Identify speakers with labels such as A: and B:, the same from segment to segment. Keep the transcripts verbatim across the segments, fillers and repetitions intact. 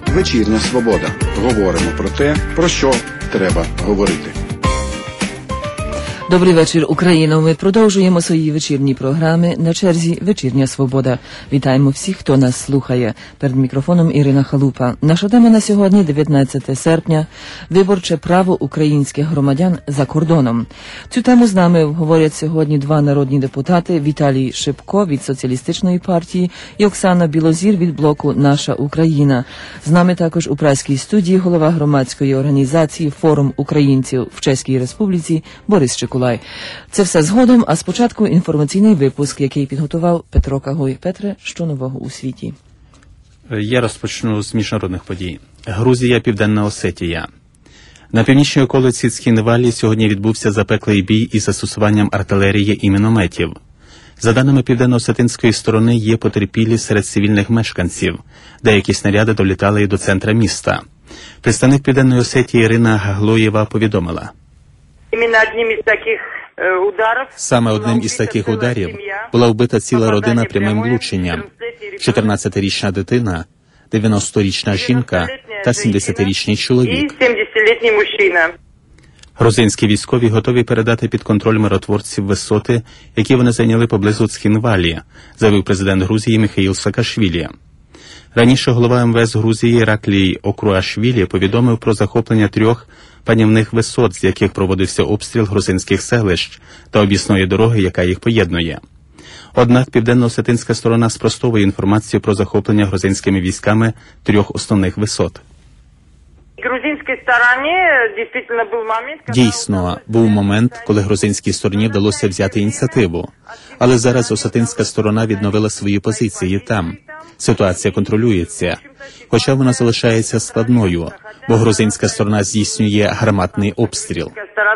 A: «Вечірня свобода». Говоримо про те, про що треба говорити.
B: Добрий вечір, Україно. Ми продовжуємо свої вечірні програми. На черзі «Вечірня свобода». Вітаємо всіх, хто нас слухає. Перед мікрофоном Ірина Халупа. Наша тема на сьогодні, дев'ятнадцяте серпня, виборче право українських громадян за кордоном. Цю тему з нами говорять сьогодні два народні депутати: Віталій Шипко від Соціалістичної партії і Оксана Білозір від блоку «Наша Україна». З нами також у Празькій студії голова громадської організації «Форум українців в Чеській Республіці» Борис Чекулай. Це все згодом, а спочатку інформаційний випуск, який підготував Петро Кагой. Петре, що нового у світі?
C: Я розпочну з міжнародних подій. Грузія, Південна Осетія. На північній околиці Цхінвалі сьогодні відбувся запеклий бій із застосуванням артилерії і мінометів. За даними південно-осетинської сторони, є потерпілі серед цивільних мешканців. Деякі снаряди долітали і до центра міста. Представник Південної Осетії Ірина Гаглоєва повідомила: Саме одним із таких ударів була вбита ціла родина прямим влученням. чотирнадцятирічна дитина, дев'яносторічна жінка та сімдесятирічний чоловік. Грузинські військові готові передати під контроль миротворців висоти, які вони зайняли поблизу Цхінвалі, заявив президент Грузії Міхаїл Саакашвілі. Раніше голова ем ве ес Грузії Іраклій Окруашвілі повідомив про захоплення трьох панівних висот, з яких проводився обстріл грузинських селищ та об'їзної дороги, яка їх поєднує. Однак південно-осетинська сторона спростовує інформацію про захоплення грузинськими військами трьох основних висот. Дійсно, був момент, коли грузинській стороні вдалося взяти ініціативу. Але зараз осетинська сторона відновила свої позиції там. Ситуація контролюється, хоча вона залишається складною, бо грузинська сторона здійснює гарматний обстріл.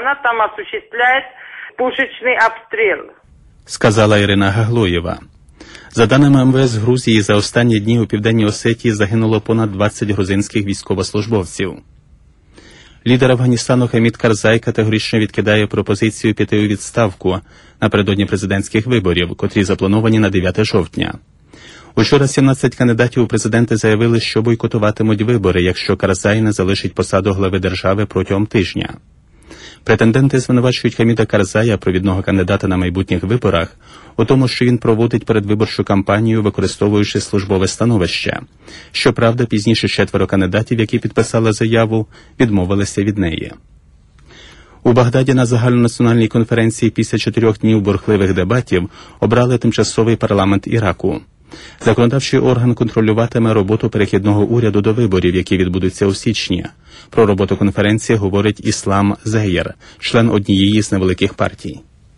C: Сказала Ірина Гаглоєва. За даними ем ве ес Грузії, за останні дні у Південній Осетії загинуло понад двадцять грузинських військовослужбовців. Лідер Афганістану Хамід Карзай категорично відкидає пропозицію піти у відставку напередодні президентських виборів, котрі заплановані на дев'яте жовтня. Учора сімнадцять кандидатів у президенти заявили, що бойкотуватимуть вибори, якщо Карзай не залишить посаду глави держави протягом тижня. Претенденти звинувачують Хаміда Карзая, провідного кандидата на майбутніх виборах, у тому, що він проводить передвиборчу кампанію, використовуючи службове становище. Щоправда, пізніше четверо кандидатів, які підписали заяву, відмовилися від неї. У Багдаді на загальнонаціональній конференції після чотирьох днів бурхливих дебатів обрали тимчасовий парламент Іраку. Законодавчий орган контролюватиме роботу перехідного уряду до виборів, які відбудуться у січні. Про роботу конференції говорить Іслам Зеєр, член однієї з невеликих партій.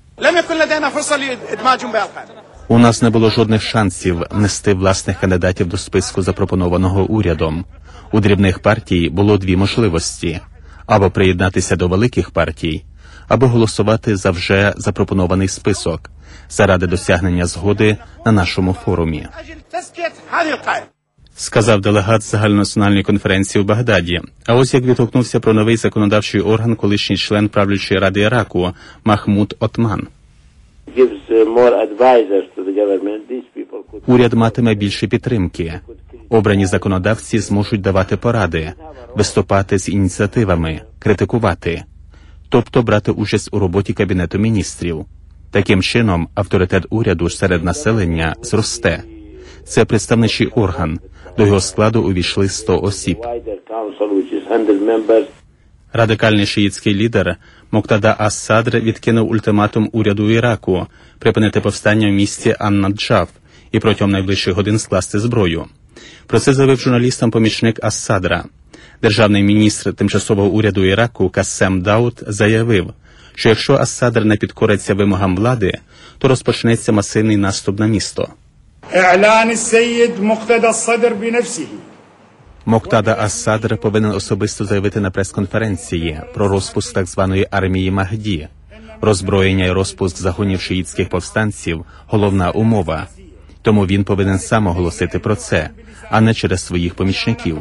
C: У нас не було жодних шансів внести власних кандидатів до списку, запропонованого урядом. У дрібних партій було дві можливості – або приєднатися до великих партій, або голосувати за вже запропонований список заради досягнення згоди на нашому форумі, сказав делегат загальнонаціональної конференції у Багдаді. А ось як відгукнувся про новий законодавчий орган колишній член правлячої ради Іраку Махмуд Отман. Уряд матиме більше підтримки. Обрані законодавці зможуть давати поради, виступати з ініціативами, критикувати, тобто брати участь у роботі Кабінету міністрів. Таким чином, авторитет уряду серед населення зросте. Це представничий орган. До його складу увійшли сто осіб. Радикальний шиїтський лідер Моктада Ас-Садр відкинув ультиматум уряду Іраку припинити повстання в місті Ан-Наджаф і протягом найближчих годин скласти зброю. Про це заявив журналістам помічник Ас-Садра. Державний міністр тимчасового уряду Іраку Кассем Дауд заявив, що якщо Ас-Садр не підкориться вимогам влади, то розпочнеться масивний наступ на місто. Моктада Ас-Садр повинен особисто заявити на прес-конференції про розпуск так званої армії Махді. Роззброєння і розпуск загонів шиїтських повстанців – головна умова. Тому він повинен сам оголосити про це, а не через своїх помічників,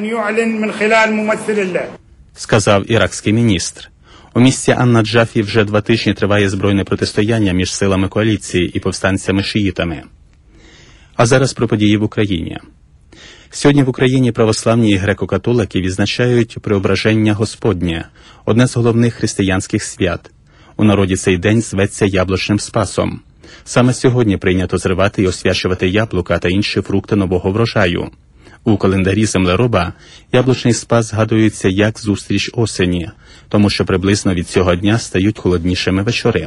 C: сказав іракський міністр. У місті Ан-Наджафі вже два тижні триває збройне протистояння між силами коаліції і повстанцями-шиїтами. А зараз про події в Україні. Сьогодні в Україні православні і греко-католики відзначають Преображення Господнє, одне з головних християнських свят. У народі цей день зветься Яблучним Спасом. Саме сьогодні прийнято зривати і освячувати яблука та інші фрукти нового врожаю. У календарі землероба Яблучний Спас згадується як зустріч осені, тому що приблизно від цього дня стають холоднішими вечори.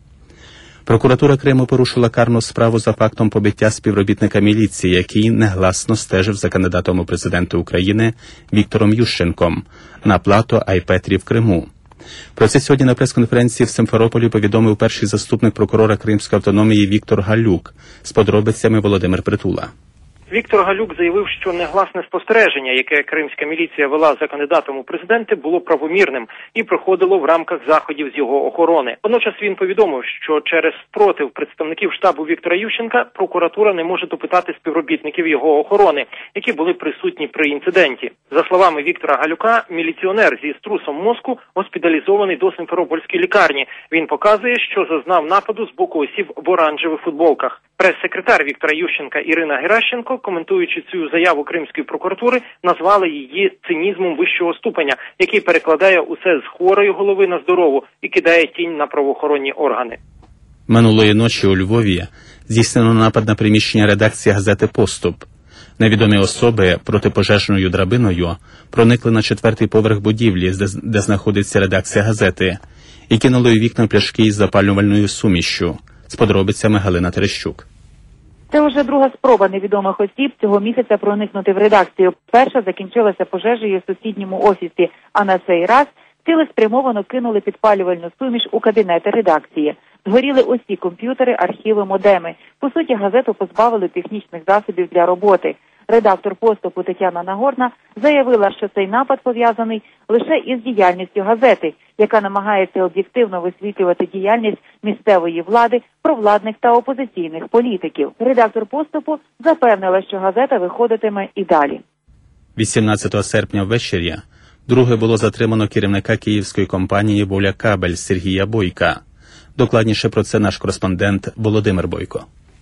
C: Прокуратура Криму порушила карну справу за фактом побиття співробітника міліції, який негласно стежив за кандидатом у президенти України Віктором Ющенком на плато Айпетрі в Криму. Про це сьогодні на прес-конференції в Симферополі повідомив перший заступник прокурора Кримської автономії Віктор Галюк. З подробицями Володимир Притула.
D: Віктор Галюк заявив, що негласне спостереження, яке кримська міліція вела за кандидатом у президенти, було правомірним і проходило в рамках заходів з його охорони. Водночас він повідомив, що через спротив представників штабу Віктора Ющенка прокуратура не може допитати співробітників його охорони, які були присутні при інциденті. За словами Віктора Галюка, міліціонер зі струсом мозку госпіталізований до Симферопольської лікарні. Він показує, що зазнав нападу з боку осіб в оранжевих футболках. Прес-секретар Віктора Ющенка Ірина Геращенко, коментуючи цю заяву Кримської прокуратури, назвали її цинізмом вищого ступеня, який перекладає усе з хворої голови на здорову і кидає тінь на правоохоронні органи.
C: Минулої ночі у Львові здійснено напад на приміщення редакції газети «Поступ». Невідомі особи протипожежною драбиною проникли на четвертий поверх будівлі, де знаходиться редакція газети, і кинули у вікна пляшки із запалювальною сумішшю. З подробицями Галина Терещук.
E: Це вже друга спроба невідомих осіб цього місяця проникнути в редакцію. Перша закінчилася пожежею в сусідньому офісі, а на цей раз цілеспрямовано кинули підпалювальну суміш у кабінети редакції. Згоріли усі комп'ютери, архіви, модеми. По суті, газету позбавили технічних засобів для роботи. Редактор «Поступу» Тетяна Нагорна заявила, що цей напад пов'язаний лише із діяльністю газети, яка намагається об'єктивно висвітлювати діяльність місцевої влади, провладних та опозиційних політиків. Редактор «Поступу» запевнила, що газета виходитиме і далі.
C: вісімнадцятого серпня ввечері друге було затримано керівника київської компанії «Воля Кабель» Сергія Бойка. Докладніше про це наш кореспондент Володимир Бойко.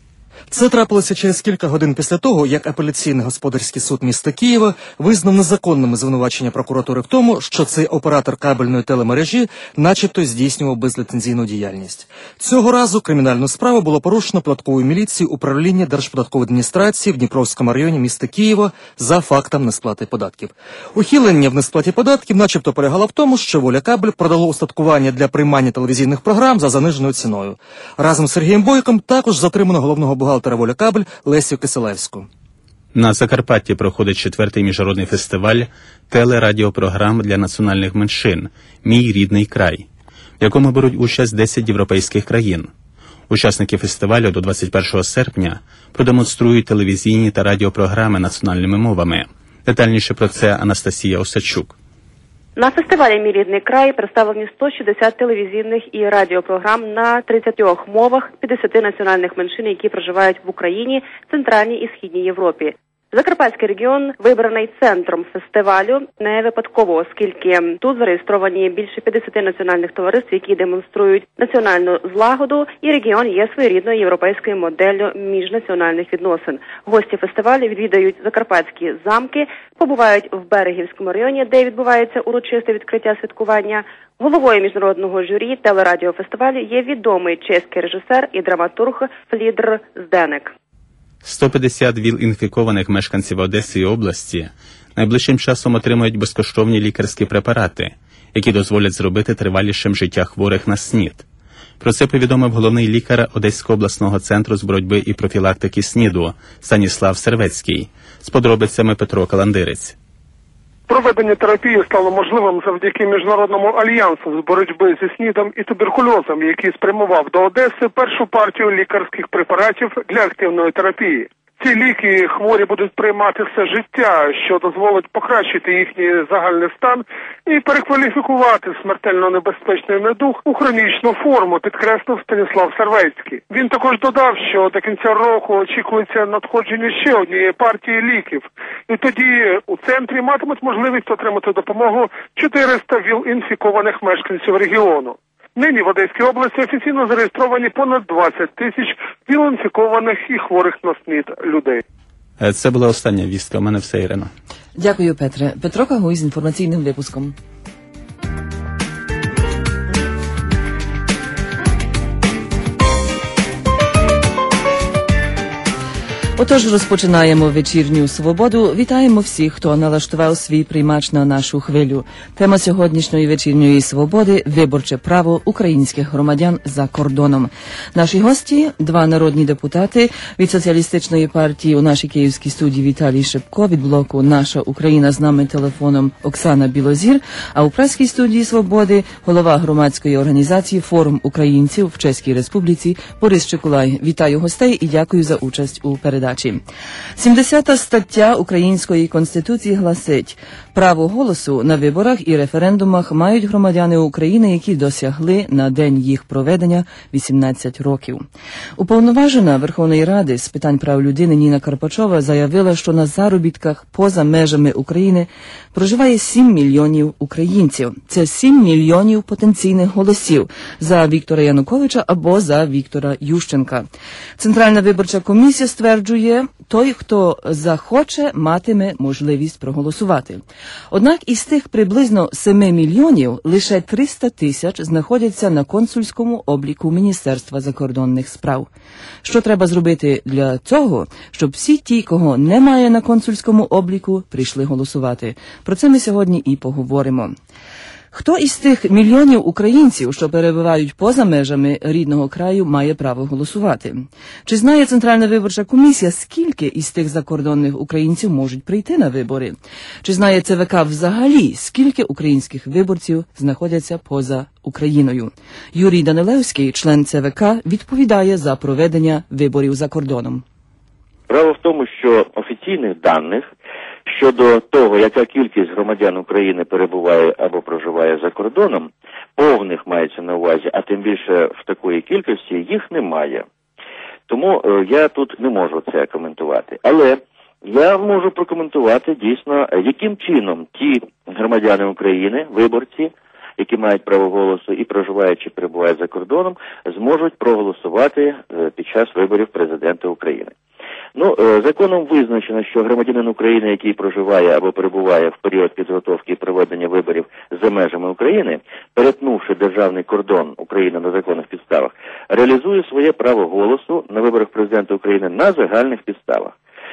F: Це трапилося через кілька годин після того, як апеляційний господарський суд міста Києва визнав незаконними звинувачення прокуратури в тому, що цей оператор кабельної телемережі начебто здійснював безліцензійну діяльність. Цього разу кримінальну справу було порушено податковою міліцією управління Держподаткової адміністрації в Дніпровському районі міста Києва за фактом несплати податків. Ухилення в несплаті податків начебто полягало в тому, що «Воля Кабель» продало устаткування для приймання телевізійних програм за заниженою ціною. Разом з Сергієм Бойком також затримано головного бухгалтера «Воля Кабель» Лесю Киселевську.
C: На Закарпатті проходить четвертий міжнародний фестиваль телерадіопрограм для національних меншин «Мій рідний край», в якому беруть участь десять європейських країн. Учасники фестивалю до двадцять першого серпня продемонструють телевізійні та радіопрограми національними мовами. Детальніше про це Анастасія Осадчук.
G: На фестивалі «Мій рідний край» представлені сто шістдесят телевізійних і радіопрограм на тридцятьох мовах п'ятдесят національних меншин, які проживають в Україні, Центральній і Східній Європі. Закарпатський регіон вибраний центром фестивалю не випадково, оскільки тут зареєстровані більше п'ятдесят національних товариств, які демонструють національну злагоду, і регіон є своєрідною європейською моделлю міжнаціональних відносин. Гості фестивалю відвідають закарпатські замки, побувають в Берегівському районі, де відбувається урочисте відкриття святкування. Головою міжнародного журі телерадіофестивалю є відомий чеський режисер і драматург Флідр Зденек.
C: сто п'ятдесят ВІЛ-інфікованих мешканців Одеси і області найближчим часом отримають безкоштовні лікарські препарати, які дозволять зробити тривалішим життя хворих на СНІД. Про це повідомив головний лікар Одеського обласного центру з боротьби і профілактики СНІДу Станіслав Сервецький. З подробицями Петро Каландирець.
H: Проведення терапії стало можливим завдяки Міжнародному альянсу з боротьби зі СНІДом і туберкульозом, який спрямував до Одеси першу партію лікарських препаратів для активної терапії. Ці ліки хворі будуть приймати все життя, що дозволить покращити їхній загальний стан і перекваліфікувати смертельно небезпечний недуг у хронічну форму, підкреслив Станіслав Сервецький. Він також додав, що до кінця року очікується надходження ще однієї партії ліків. І тоді у центрі матимуть можливість отримати допомогу чотириста ВІЛ-інфікованих мешканців регіону. Нині в Одеській області офіційно зареєстровані понад двадцять тисяч ВІЛ-інфікованих і хворих на СНІД людей.
C: Це була остання вістка. У мене все, Ірино.
B: Дякую, Петре. Петро Кагуй з інформаційним випуском. Отож, розпочинаємо вечірню свободу. Вітаємо всіх, хто налаштував свій приймач на нашу хвилю. Тема сьогоднішньої вечірньої свободи – виборче право українських громадян за кордоном. Наші гості – два народні депутати від Соціалістичної партії у нашій київській студії Віталій Шипко, від блоку «Наша Україна» з нами телефоном Оксана Білозір, а у преській студії «Свободи» голова громадської організації «Форум українців» в Чеській Республіці Борис Чекулай. Вітаю гостей і дякую за участь у передачі. сімдесята стаття Української Конституції гласить: право голосу на виборах і референдумах мають громадяни України, які досягли на день їх проведення вісімнадцять років. Уповноважена Верховної Ради з питань прав людини Ніна Карпачова заявила, що на заробітках поза межами України проживає сім мільйонів українців. Це сім мільйонів потенційних голосів за Віктора Януковича або за Віктора Ющенка. Центральна виборча комісія стверджує, той, хто захоче, матиме можливість проголосувати. Однак із тих приблизно семи мільйонів лише триста тисяч знаходяться на консульському обліку Міністерства закордонних справ. Що треба зробити для цього, щоб всі ті, кого немає на консульському обліку, прийшли голосувати? Про це ми сьогодні і поговоримо. Хто із тих мільйонів українців, що перебувають поза межами рідного краю, має право голосувати? Чи знає Центральна виборча комісія, скільки із тих закордонних українців можуть прийти на вибори? Чи знає ЦВК взагалі, скільки українських виборців знаходяться поза Україною? Юрій Данилевський, член ЦВК, відповідає за проведення виборів за кордоном.
I: Справа в тому, що офіційних даних щодо того, яка кількість громадян України перебуває або проживає за кордоном, повних мається на увазі, а тим більше в такої кількості, їх немає. Тому е, я тут не можу це коментувати. Але я можу прокоментувати дійсно, яким чином ті громадяни України, виборці, які мають право голосу і проживають чи перебувають за кордоном, зможуть проголосувати е, під час виборів президента України. Ну, законом визначено, що громадянин України, який проживає або перебуває в період підготовки і проведення виборів за межами України, перетнувши державний кордон України на законних підставах, реалізує своє право голосу на виборах президента України на загальних підставах.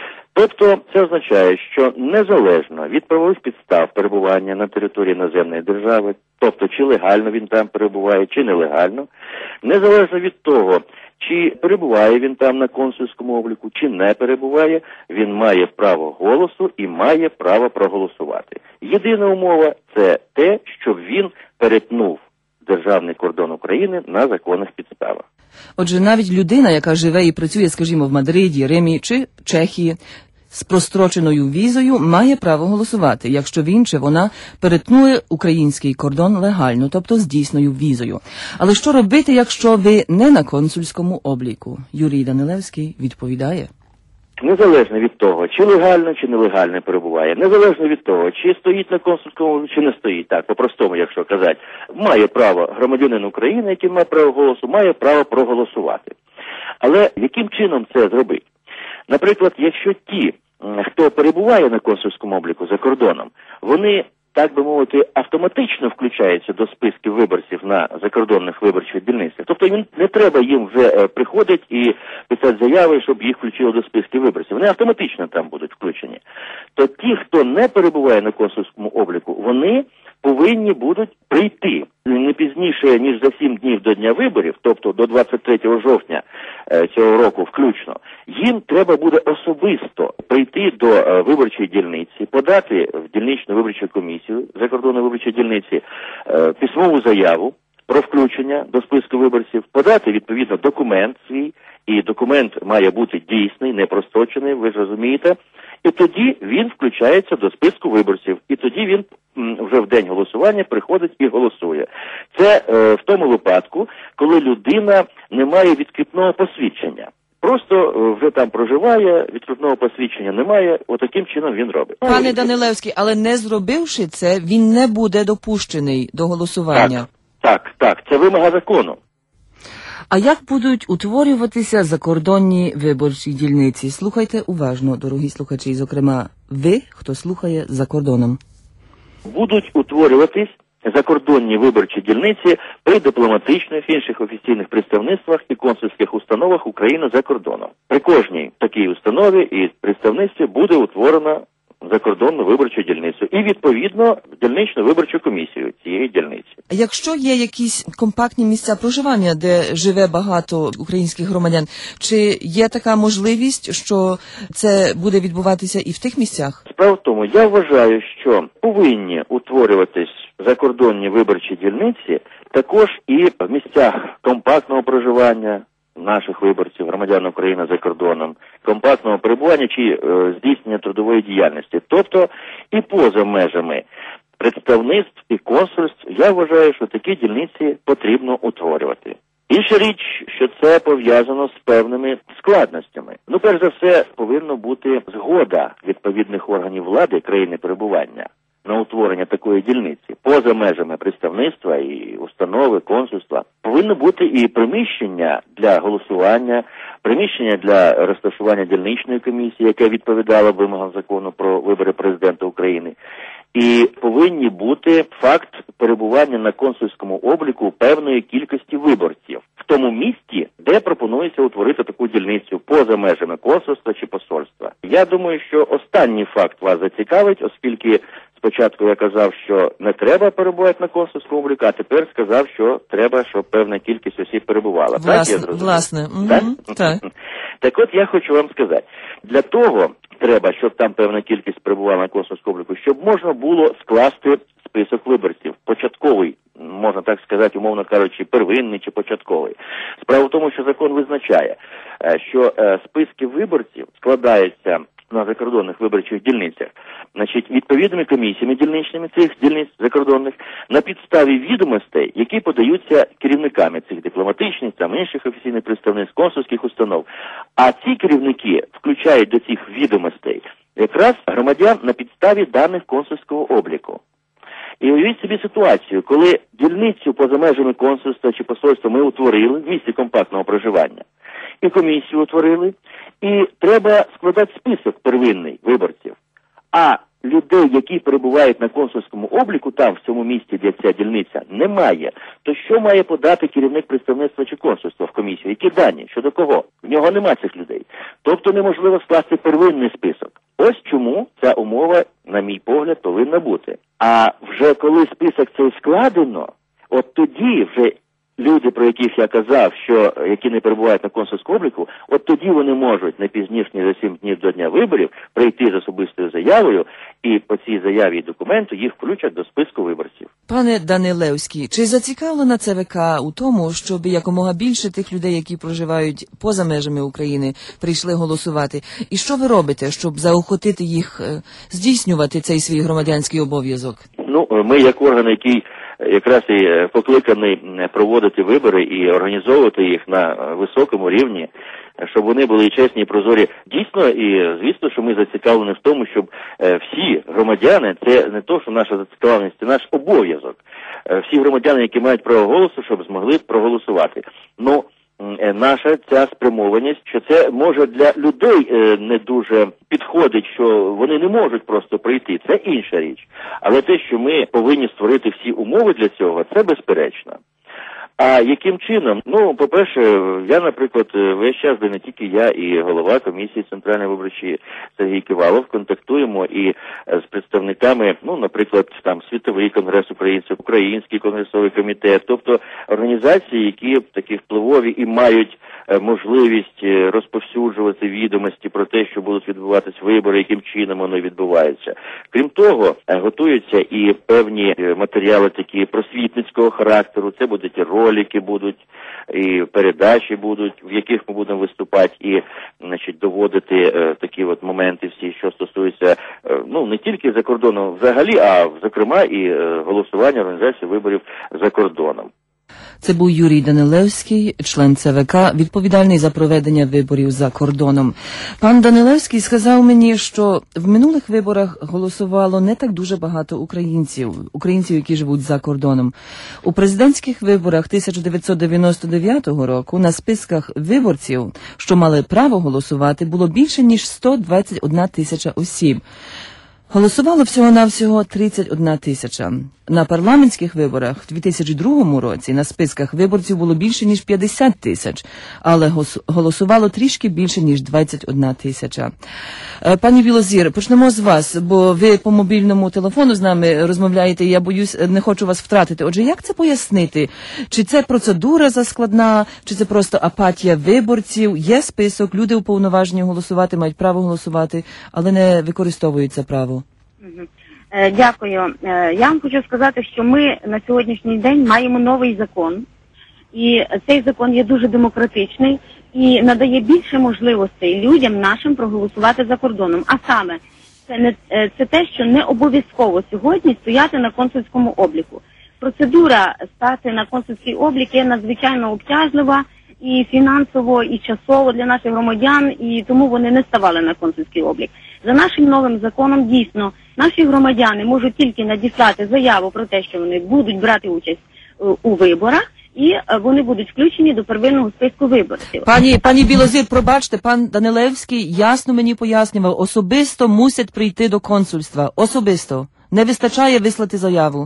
I: Тобто це означає, що незалежно від правових підстав перебування на території іноземної держави, тобто чи легально він там перебуває, чи нелегально, незалежно від того, чи перебуває він там на консульському обліку, чи не перебуває, він має право голосу і має право проголосувати. Єдина умова – це те, щоб він перетнув державний кордон України на законних підставах.
B: Отже, навіть людина, яка живе і працює, скажімо, в Мадриді, Римі чи Чехії, з простроченою візою має право голосувати, якщо він чи вона перетнує український кордон легально, тобто з дійсною візою. Але що робити, якщо ви не на консульському обліку? Юрій Данилевський відповідає.
I: Незалежно від того, чи легально, чи нелегально перебуває, незалежно від того, чи стоїть на консульському, чи не стоїть, так, по-простому, якщо казати, має право громадянин України, який має право голосу, має право проголосувати. Але яким чином це зробити? Наприклад, якщо ті, хто перебуває на консульському обліку за кордоном, вони, так би мовити, автоматично включаються до списків виборців на закордонних виборчих дільницях. Тобто їм не треба їм вже приходити і писати заяви, щоб їх включили до списків виборців. Вони автоматично там будуть включені. То ті, хто не перебуває на консульському обліку, вони повинні будуть прийти не пізніше, ніж за сім днів до дня виборів, тобто до двадцять третього жовтня е, цього року включно, їм треба буде особисто прийти до е, виборчої дільниці, подати в дільничну виборчу комісію закордонної виборчої дільниці е, письмову заяву про включення до списку виборців, подати, відповідно, документ свій, і документ має бути дійсний, не прострочений, ви ж розумієте, і тоді він включається до списку виборців, і тоді він вже в день голосування приходить і голосує. Це е, в тому випадку, коли людина не має відкріпного посвідчення. Просто е, вже там проживає, відкріпного посвідчення немає, отаким чином він робить.
B: Пане Данилевський, але не зробивши це, він не буде допущений до голосування.
I: Так, так, так, це вимога закону.
B: А як будуть утворюватися закордонні виборчі дільниці? Слухайте уважно, дорогі слухачі, зокрема ви, хто слухає за кордоном.
I: Будуть утворюватись закордонні виборчі дільниці при дипломатичних, інших офіційних представництвах і консульських установах України за кордоном. При кожній такій установі і представництві буде утворена закордонну виборчу дільницю і, відповідно, дільничну виборчу комісію цієї дільниці.
B: Якщо є якісь компактні місця проживання, де живе багато українських громадян, чи є така можливість, що це буде відбуватися і в тих місцях?
I: Справа в тому, я вважаю, що повинні утворюватись закордонні виборчі дільниці також і в місцях компактного проживання наших виборців, громадян України за кордоном, компактного перебування чи е, здійснення трудової діяльності. Тобто і поза межами представництв і консульств, я вважаю, що такі дільниці потрібно утворювати. Інша річ, що це пов'язано з певними складностями. Ну, перш за все, повинна бути згода відповідних органів влади країни перебування на утворення такої дільниці. Поза межами представництва і установи, консульства повинно бути і приміщення для голосування, приміщення для розташування дільничної комісії, яка відповідала вимогам закону про вибори президента України. І повинні бути факт перебування на консульському обліку певної кількості виборців в тому місті, де пропонується утворити таку дільницю поза межами консульства чи посольства. Я думаю, що останній факт вас зацікавить, оскільки спочатку я казав, що не треба перебувати на консульському обліку, а тепер сказав, що треба, щоб певна кількість осіб перебувала.
B: Власне,
I: так, я зрозумів?
B: власне.
I: Так?
B: Угу, так.
I: Так от я хочу вам сказати, для того треба, щоб там певна кількість перебувала на консульському обліку, щоб можна було скласти список виборців, початковий, можна так сказати, умовно кажучи, первинний чи початковий. Справа в тому, що закон визначає, що списки виборців складаються на закордонних виборчих дільницях, значить, відповідними комісіями дільничними цих дільниць закордонних на підставі відомостей, які подаються керівниками цих дипломатичних, там інших офіційних представництв, консульських установ. А ці керівники включають до цих відомостей якраз громадян на підставі даних консульського обліку. І уявіть собі ситуацію, коли дільницю поза межами консульства чи посольства ми утворили в місці компактного проживання, і комісію утворили, і треба складати список первинний виборців. А людей, які перебувають на консульському обліку, там, в цьому місці, де ця дільниця, немає, то що має подати керівник представництва чи консульства в комісію? Які дані? Щодо кого? В нього нема цих людей. Тобто неможливо скласти первинний список. Ось чому ця умова, на мій погляд, повинна бути. А вже коли список цей складено, от тоді вже люди, про яких я казав, що які не перебувають на консульському обліку, от тоді вони можуть не пізніше, ніж за сім днів до дня виборів прийти з особистою заявою, і по цій заяві і документу їх включать до списку виборців.
B: Пане Данилевський, чи зацікавлена ЦВК у тому, щоб якомога більше тих людей, які проживають поза межами України, прийшли голосувати? І що ви робите, щоб заохотити їх здійснювати цей свій громадянський обов'язок?
I: Ну, ми як орган, який якраз і покликаний проводити вибори і організовувати їх на високому рівні, щоб вони були і чесні, і прозорі. Дійсно, і звісно, що ми зацікавлені в тому, щоб всі громадяни, це не то, що наша зацікавленість, це наш обов'язок. Всі громадяни, які мають право голосу, щоб змогли проголосувати. Ну, наша ця спрямованість, що це може для людей не дуже підходить, що вони не можуть просто прийти, це інша річ. Але те, що ми повинні створити всі умови для цього, це безперечно. А яким чином? Ну, по-перше, я, наприклад, весь час, де не тільки я, і голова комісії Центральної виборчої Сергій Ківалов контактуємо і з представниками, ну, наприклад, там Світовий конгрес українців, Український конгресовий комітет, тобто організації, які такі впливові і мають можливість розповсюджувати відомості про те, що будуть відбуватись вибори, яким чином вони відбуваються. Крім того, готуються і певні матеріали такі просвітницького характеру, це будуть і ролики будуть, і передачі будуть, в яких ми будемо виступати і, значить, доводити е, такі от моменти всі, що стосуються, е, ну, не тільки за кордоном взагалі, а, зокрема, і е, голосування організації виборів за кордоном.
B: Це був Юрій Данилевський, член Це Ве Ка, відповідальний за проведення виборів за кордоном. Пан Данилевський сказав мені, що в минулих виборах голосувало не так дуже багато українців, українців, які живуть за кордоном. У президентських виборах тисяча дев'ятсот дев'яносто дев'ятого року на списках виборців, що мали право голосувати, було більше, ніж сто двадцять одна тисяча осіб. Голосувало всього-навсього тридцять одна тисяча. На парламентських виборах в дві тисячі другому році на списках виборців було більше, ніж п'ятдесят тисяч, але голосувало трішки більше, ніж двадцять одна тисяча. Пані Білозір, почнемо з вас, бо ви по мобільному телефону з нами розмовляєте, і я боюсь, не хочу вас втратити. Отже, як це пояснити? Чи це процедура заскладна, чи це просто апатія виборців? Є список, люди уповноважені голосувати, мають право голосувати, але не використовують це право.
J: Дякую. Я вам хочу сказати, що ми на сьогоднішній день маємо новий закон, і цей закон є дуже демократичний і надає більше можливостей людям нашим проголосувати за кордоном. А саме, це, не, це те, що не обов'язково сьогодні стояти на консульському обліку. Процедура стати на консульський облік є надзвичайно обтяжлива і фінансово, і часово для наших громадян, і тому вони не ставали на консульський облік. За нашим новим законом, дійсно, наші громадяни можуть тільки надіслати заяву про те, що вони будуть брати участь у виборах, і вони будуть включені до первинного списку виборців.
B: Пані, пані Білозір, пробачте, пан Данилевський ясно мені пояснював, особисто мусять прийти до консульства. Особисто. Не вистачає вислати заяву.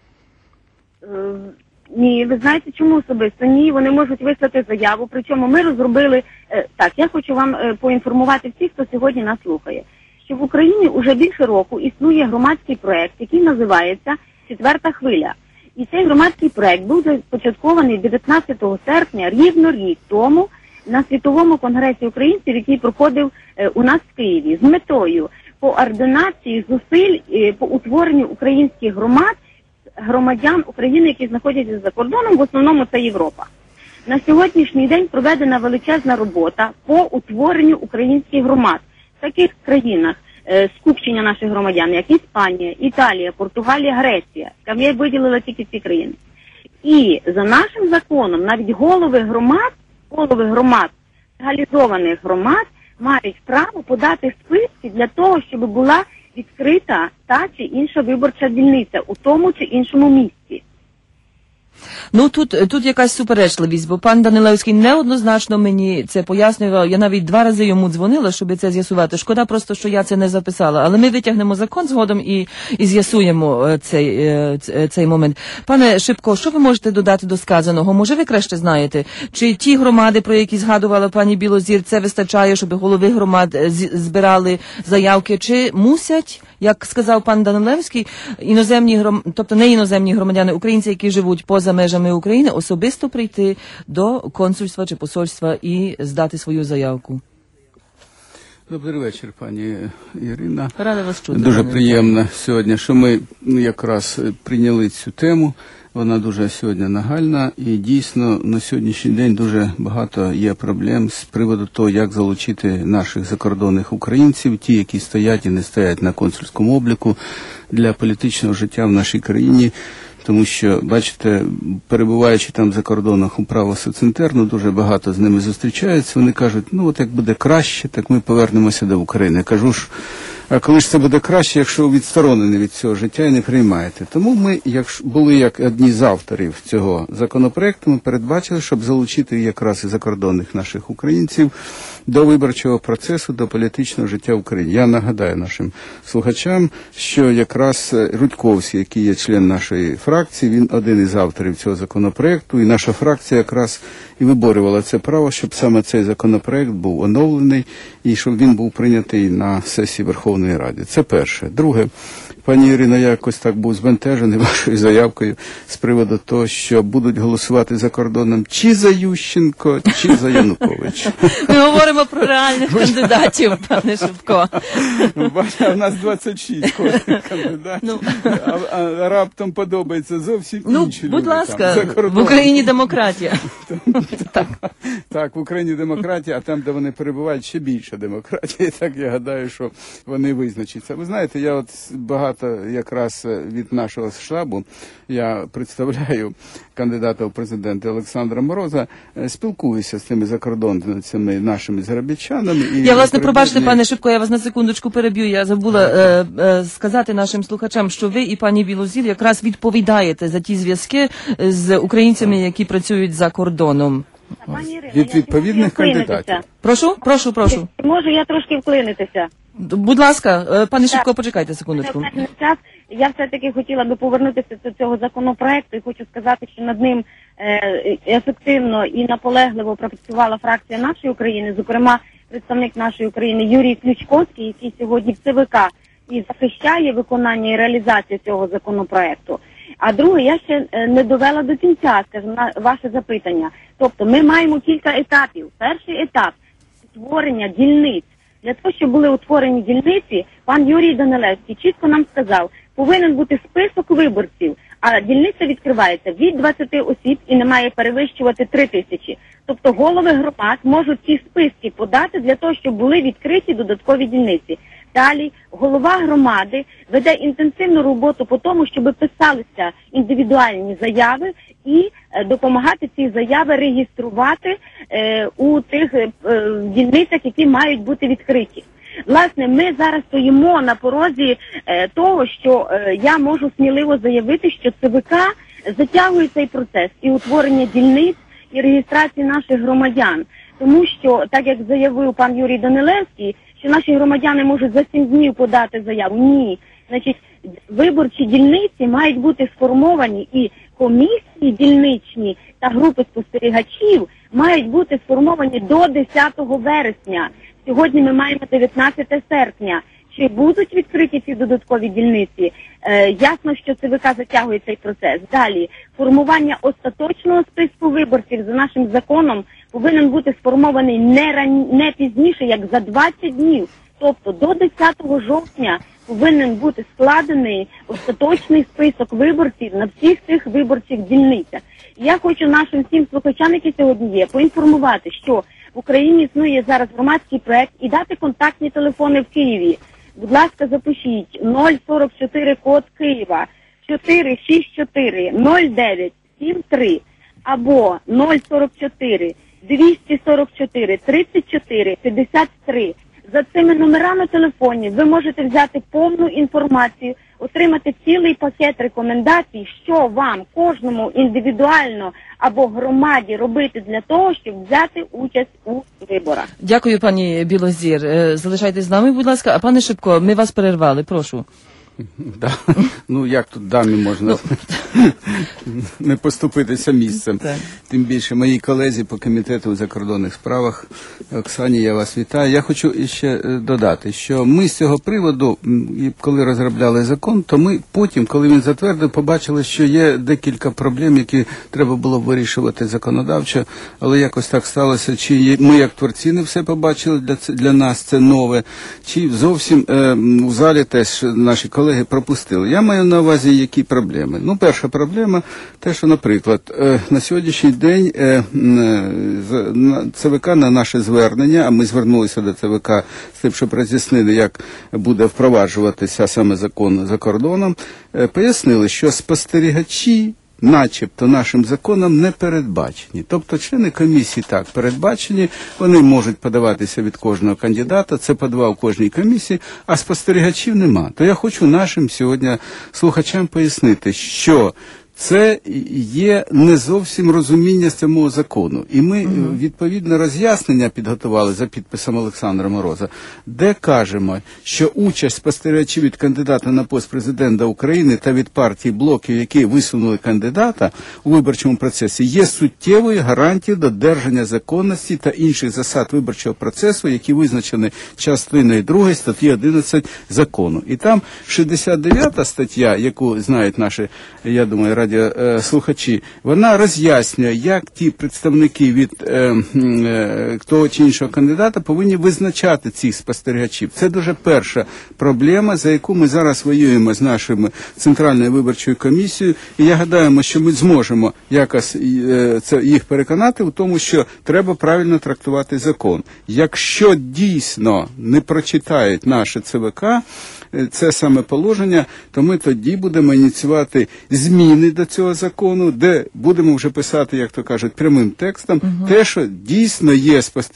J: Ні, ви знаєте, чому особисто? Ні, вони можуть вислати заяву, причому ми розробили, е, так, я хочу вам е, поінформувати всіх, хто сьогодні нас слухає, що в Україні уже більше року існує громадський проект, який називається «Четверта хвиля». І цей громадський проект був започаткований дев'ятнадцятого серпня, рівно рік тому, на Світовому конгресі українців, який проходив е, у нас в Києві, з метою координації зусиль е, по утворенню українських громад, громадян України, які знаходяться за кордоном, в основному це Європа. На сьогоднішній день проведена величезна робота по утворенню українських громад в таких країнах, е, скупчення наших громадян, як Іспанія, Італія, Португалія, Греція. Там я виділила тільки ці країни. І за нашим законом навіть голови громад, голови громад, легалізованих громад мають право подати списки для того, щоб була відкрита та чи інша виборча дільниця у тому чи іншому місці.
B: Ну, тут, тут якась суперечливість, бо пан Данилевський неоднозначно мені це пояснював. Я навіть два рази йому дзвонила, щоб це з'ясувати. Шкода просто, що я це не записала. Але ми витягнемо закон згодом і, і з'ясуємо цей, цей момент. Пане Шипко, що ви можете додати до сказаного? Може, ви краще знаєте, чи ті громади, про які згадувала пані Білозір, це вистачає, щоб голови громад збирали заявки, чи мусять, як сказав пан Данилевський, іноземні гром... тобто не іноземні громадяни, українці, які живуть поза межами України, особисто прийти до консульства чи посольства і здати свою заявку?
K: Добрий вечір, пані Ірина.
B: Рада вас чути.
K: Дуже приємно сьогодні, що ми якраз прийняли цю тему. Вона дуже сьогодні нагальна і дійсно на сьогоднішній день дуже багато є проблем з приводу того, як залучити наших закордонних українців, ті, які стоять і не стоять на консульському обліку для політичного життя в нашій країні. Тому що, бачите, перебуваючи там за кордоном у правосоцентерну, дуже багато з ними зустрічаються. Вони кажуть, ну от як буде краще, так ми повернемося до України. Я кажу ж, а коли ж це буде краще, якщо відсторонені від цього життя і не приймаєте? Тому ми, як були як одні з авторів цього законопроекту, ми передбачили, щоб залучити якраз і закордонних наших українців до виборчого процесу, до політичного життя в Україні. Я нагадаю нашим слухачам, що якраз Рудьковський, який є член нашої фракції, він один із авторів цього законопроекту, і наша фракція якраз і виборювала це право, щоб саме цей законопроект був оновлений і щоб він був прийнятий на сесії Верховної Ради. Це перше. Друге, пані Ірино, я якось так був збентежений вашою заявкою з приводу того, що будуть голосувати за кордоном чи за Ющенко, чи за Януковича.
B: Ми говоримо про реальних кандидатів, пане Шипко.
K: У нас двадцять шість кандидатів, а раптом подобається зовсім інші люди.
B: Ну, будь ласка, в Україні демократія.
K: Так, в Україні демократія, а там, де вони перебувають, ще більше демократія. Так я гадаю, що вони визначаться. Ви знаєте, я от багато багато якраз від нашого штабу, я представляю кандидата в президенти Олександра Мороза, спілкуюся з цими закордонцями, нашими заробітчанами. І
B: я, власне, пробачте, пане Шипко, я вас на секундочку переб'ю. Я забула е, е, сказати нашим слухачам, що ви і пані Білозір якраз відповідаєте за ті зв'язки з українцями, які працюють за кордоном.
K: Від відповідних кандидатів.
B: Прошу, прошу, прошу.
J: Можу я трошки вклинитися?
B: Будь ласка, пане Шипко, почекайте секундочку.
J: Я все-таки хотіла би повернутися до цього законопроекту і хочу сказати, що над ним е, ефективно і наполегливо працювала фракція нашої України, зокрема представник нашої України Юрій Ключковський, який сьогодні в ЦВК і захищає виконання і реалізацію цього законопроекту. А друге, я ще не довела до кінця, скажімо, на ваше запитання. Тобто ми маємо кілька етапів. Перший етап – створення дільниць. Для того, щоб були утворені дільниці, пан Юрій Данилевський чітко нам сказав, повинен бути список виборців, а дільниця відкривається від двадцяти осіб і не має перевищувати три тисячі. Тобто голови громад можуть ці списки подати для того, щоб були відкриті додаткові дільниці. Далі голова громади веде інтенсивну роботу по тому, щоб писалися індивідуальні заяви і е, допомагати ці заяви реєструвати е, у тих е, дільницях, які мають бути відкриті. Власне, ми зараз стоїмо на порозі е, того, що е, я можу сміливо заявити, що ЦВК затягує цей процес і утворення дільниць, і реєстрації наших громадян. Тому що, так як заявив пан Юрій Данилевський, що наші громадяни можуть за сім днів подати заяву. Ні. Значить, виборчі дільниці мають бути сформовані, і комісії дільничні та групи спостерігачів мають бути сформовані до десятого вересня. Сьогодні ми маємо дев'ятнадцяте серпня. Чи будуть відкриті ці додаткові дільниці? Е, ясно, що ЦВК затягує цей процес. Далі, формування остаточного списку виборців за нашим законом повинен бути сформований не, ран... не пізніше, як за двадцять днів. Тобто до десятого жовтня повинен бути складений остаточний список виборців на всіх цих виборчих дільницях. Я хочу нашим всім слухачам, які сьогодні є, поінформувати, що в Україні існує зараз громадський проект і дати контактні телефони в Києві. Будь ласка, запишіть нуль сорок чотири код Києва чотири шість чотири нуль дев'ять сім три або нуль сорок чотири двісті сорок чотири тридцять чотири п'ятдесят три. За цими номерами телефонів ви можете взяти повну інформацію, отримати цілий пакет рекомендацій, що вам, кожному індивідуально або громаді робити для того, щоб взяти участь у виборах.
B: Дякую, пані Білозір. Залишайтесь з нами, будь ласка. А пане Шипко, ми вас перервали, прошу.
K: Да. Ну, як тут дамі можна не поступитися місцем. Тим більше моїй колезі по комітету у закордонних справах Оксані, я вас вітаю. Я хочу ще додати, що ми з цього приводу, коли розробляли закон, то ми потім, коли він затвердив, побачили, що є декілька проблем, які треба було вирішувати законодавчо, але якось так сталося, чи ми як творці не все побачили, для, для нас це нове, чи зовсім е, у залі теж наші колеги колеги пропустили. Я маю на увазі, які проблеми. Ну, перша проблема, те, що, наприклад, на сьогоднішній день ЦВК на наше звернення, а ми звернулися до ЦВК з тим, щоб роз'яснити, як буде впроваджуватися саме закон за кордоном, пояснили, що спостерігачі начебто нашим законом не передбачені. Тобто члени комісії так передбачені, вони можуть подаватися від кожного кандидата, це по два в кожній комісії, а спостерігачів нема. То я хочу нашим сьогодні слухачам пояснити, що це є не зовсім розуміння самого закону. І ми, uh-huh. відповідно, роз'яснення підготували за підписом Олександра Мороза, де кажемо, що участь спостерігачів від кандидата на пост президента України та від партії блоків, які висунули кандидата у виборчому процесі, є суттєвою гарантією додержання законності та інших засад виборчого процесу, які визначені частиною другої статті одинадцять закону. І там шістдесят дев'ята стаття, яку знають наші, я думаю, радіослухачі, вона роз'яснює, як ті представники від е, е, того чи іншого кандидата повинні визначати цих спостерігачів. Це дуже перша проблема, за яку ми зараз воюємо з нашими Центральною виборчою комісією, і я гадаю, що ми зможемо якось е, це, їх переконати в тому, що треба правильно трактувати закон. Якщо дійсно не прочитають наше ЦВК, це саме положення, то ми тоді будемо ініціювати зміни до цього закону, де будемо вже писати, як то кажуть, прямим текстом, угу. те, що дійсно є спостерігачі